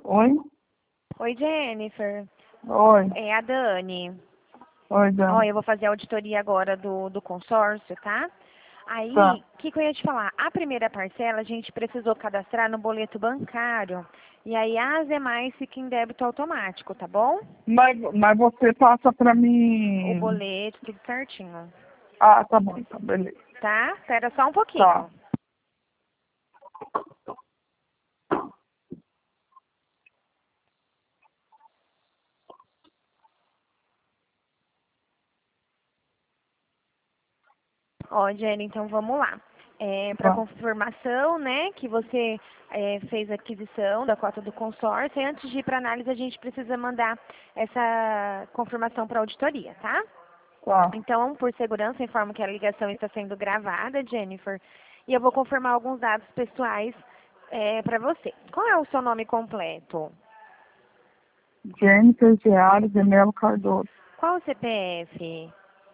Oi? Oi, Jennifer. Oi. É a Dani. Oi, Ó, Dan. eu vou fazer a auditoria agora do consórcio, tá? Tá. Aí, o que eu ia te falar? A primeira parcela a gente precisou cadastrar no boleto bancário. E aí as demais ficam em débito automático, tá bom? Mas você passa pra O mim. boleto, tudo certinho. Ah, tá bom, então, beleza. Tá? Espera só um Tá. pouquinho. Ó, Jenny, então vamos lá. Para Tá. confirmação, né, que você fez a aquisição da cota do consórcio, e antes de ir para análise, a gente precisa mandar essa confirmação para a auditoria, tá? Tá. Então, por segurança, informo que a ligação está sendo gravada, Jennifer, e eu vou confirmar alguns dados pessoais para você. Qual é o seu nome completo? Jennifer Geares de Melo Cardoso. Qual o CPF?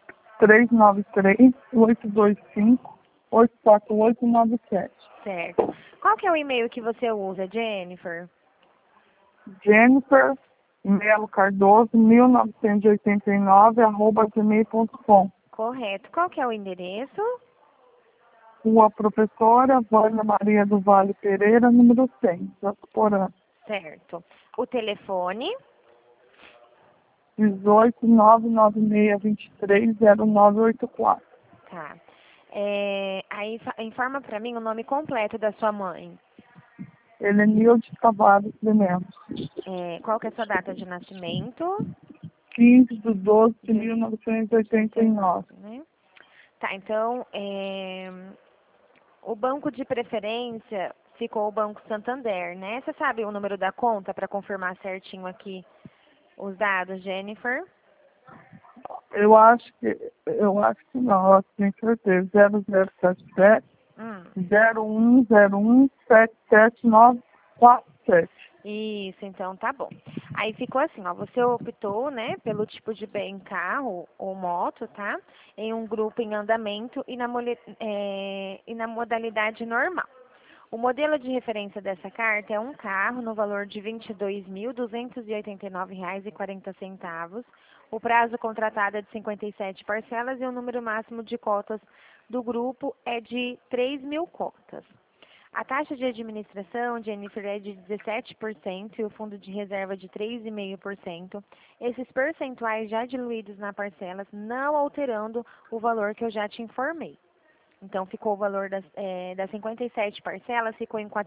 393-825-84897. Certo. Qual que é o e-mail que você usa, Jennifer? Jennifer Melo Cardoso, 1989, @gmail.com. Correto. Qual que é o endereço? Rua Professora Vânia Maria do Vale Pereira, número 100, Jacuporã. Certo. O telefone? 18-996-23-0984. Tá. Aí informa para mim o nome completo da sua mãe. Helenilde Tavares de Melo. Qual que é a sua data de nascimento? 15/12/1989. Né? Tá, então, o banco de preferência ficou o Banco Santander, né? Você sabe o número da conta para confirmar certinho aqui os dados, Jennifer? Eu acho que não, eu tenho certeza. 0077 Hum. 0101779747. Isso, então tá bom. Aí ficou assim, ó, você optou, né, pelo tipo de bem carro ou moto, tá? Em um grupo em andamento e na modalidade normal. O modelo de referência dessa carta é um carro no valor de R$ 22.289,40. O prazo contratado é de 57 parcelas e o número máximo de cotas do grupo é de 3.000 cotas. A taxa de administração, Jennifer, é de 17% e o fundo de reserva de 3,5%. Esses percentuais já diluídos na parcelas, não alterando o valor que eu já te informei. Então, ficou o valor das 57 parcelas, ficou em R$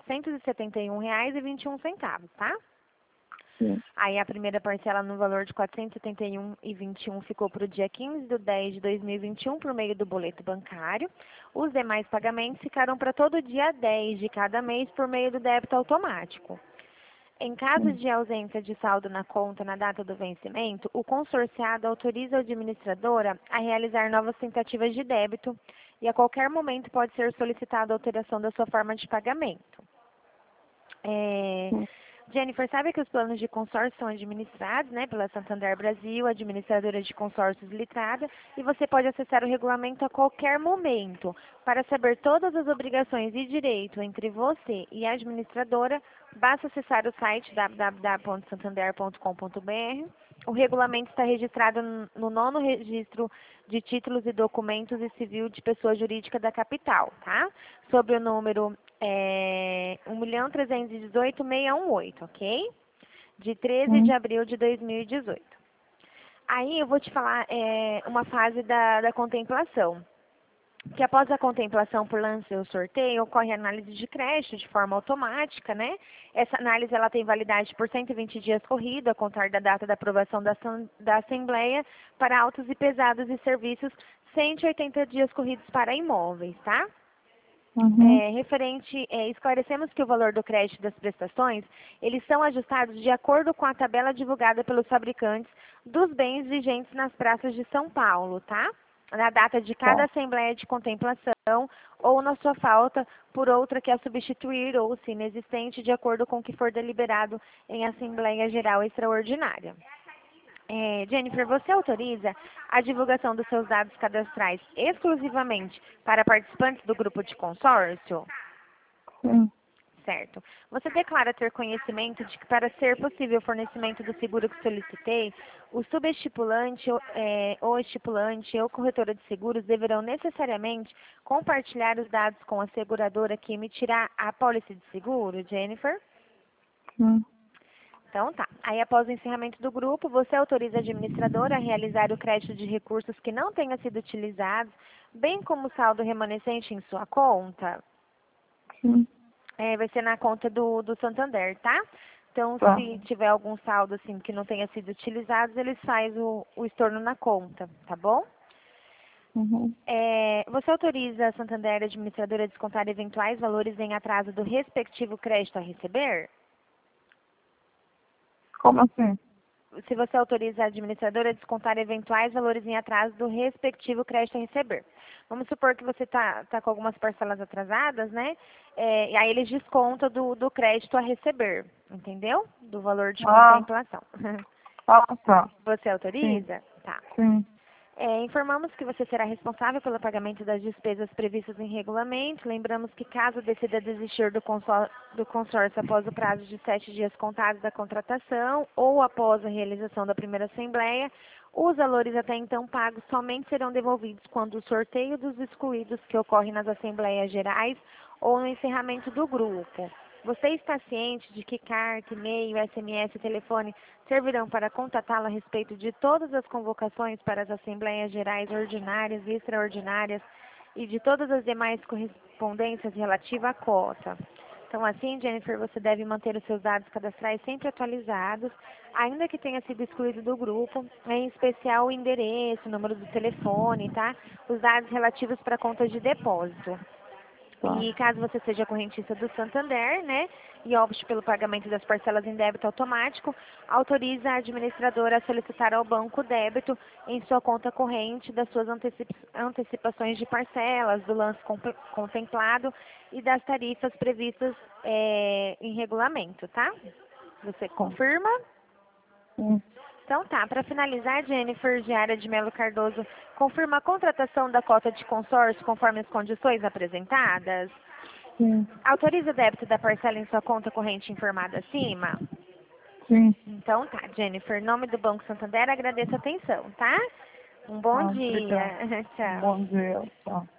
471,21, tá? Sim. Aí a primeira parcela no valor de R$ 471,21 ficou para o dia 15/10/2021 por meio do boleto bancário. Os demais pagamentos ficaram para todo dia 10 de cada mês por meio do débito automático. Em caso de ausência de saldo na conta na data do vencimento, o consorciado autoriza a administradora a realizar novas tentativas de débito e a qualquer momento pode ser solicitada a alteração da sua forma de pagamento. Jennifer, sabe que os planos de consórcio são administrados, né, pela Santander Brasil, administradora de consórcios litrada, e você pode acessar o regulamento a qualquer momento. Para saber todas as obrigações e direitos entre você e a administradora, basta acessar o site www.santander.com.br. O regulamento está registrado no 9º registro de títulos e documentos e civil de pessoa jurídica da capital, tá? Sobre o número 1.318.618, ok? De 13 de abril de 2018. Aí eu vou te falar uma fase da contemplação. Que após a contemplação por lance ou sorteio, ocorre a análise de crédito de forma automática, né? Essa análise ela tem validade por 120 dias corrido, a contar da data da aprovação da Assembleia para autos e pesados e serviços, 180 dias corridos para imóveis, tá? Esclarecemos que o valor do crédito das prestações, eles são ajustados de acordo com a tabela divulgada pelos fabricantes dos bens vigentes nas praças de São Paulo, tá? Na data de cada assembleia de contemplação ou na sua falta por outra que a substituir ou se inexistente, de acordo com o que for deliberado em Assembleia Geral Extraordinária. Jennifer, você autoriza a divulgação dos seus dados cadastrais exclusivamente para participantes do grupo de consórcio? Sim. Certo. Você declara ter conhecimento de que para ser possível o fornecimento do seguro que solicitei, o subestipulante ou estipulante ou corretora de seguros deverão necessariamente compartilhar os dados com a seguradora que emitirá a pólice de seguro, Jennifer? Sim. Então tá. Aí após o encerramento do grupo, você autoriza a administradora a realizar o crédito de recursos que não tenham sido utilizados, bem como o saldo remanescente em sua conta? Sim. Vai ser na conta do Santander, tá? Então, Tá. se tiver algum saldo assim que não tenha sido utilizado, eles fazem o estorno na conta, tá bom? Uhum. Você autoriza a Santander administradora a descontar eventuais valores em atraso do respectivo crédito a receber? Como assim? Se você autoriza a administradora a descontar eventuais valores em atraso do respectivo crédito a receber. Vamos supor que você tá com algumas parcelas atrasadas, né? E aí eles descontam do crédito a receber, entendeu? Do valor de Ah, contemplação. tá. Você Sim. autoriza? Tá. Sim. Informamos que você será responsável pelo pagamento das despesas previstas em regulamento. Lembramos que caso decida desistir do consórcio após o prazo de 7 dias contados da contratação ou após a realização da primeira assembleia, os valores até então pagos somente serão devolvidos quando o sorteio dos excluídos que ocorre nas assembleias gerais ou no encerramento do grupo. Você está ciente de que carta, e-mail, SMS e telefone servirão para contatá-lo a respeito de todas as convocações para as Assembleias Gerais Ordinárias e Extraordinárias e de todas as demais correspondências relativas à cota? Então, assim, Jennifer, você deve manter os seus dados cadastrais sempre atualizados, ainda que tenha sido excluído do grupo, em especial o endereço, o número do telefone, tá? Os dados relativos para contas de depósito. Tá. E caso você seja correntista do Santander, né, e opte pelo pagamento das parcelas em débito automático, autoriza a administradora a solicitar ao banco débito em sua conta corrente das suas antecipações de parcelas, do lance contemplado e das tarifas previstas em regulamento, tá? Você confirma? Sim. Então tá, para finalizar, Jennifer Giara de Melo Cardoso, confirma a contratação da cota de consórcio conforme as condições apresentadas? Sim. Autoriza o débito da parcela em sua conta corrente informada acima? Sim. Então tá, Jennifer, em nome do Banco Santander, agradeço a atenção, tá? Um bom Tá. dia. Obrigada. Tchau. Bom dia. Tchau.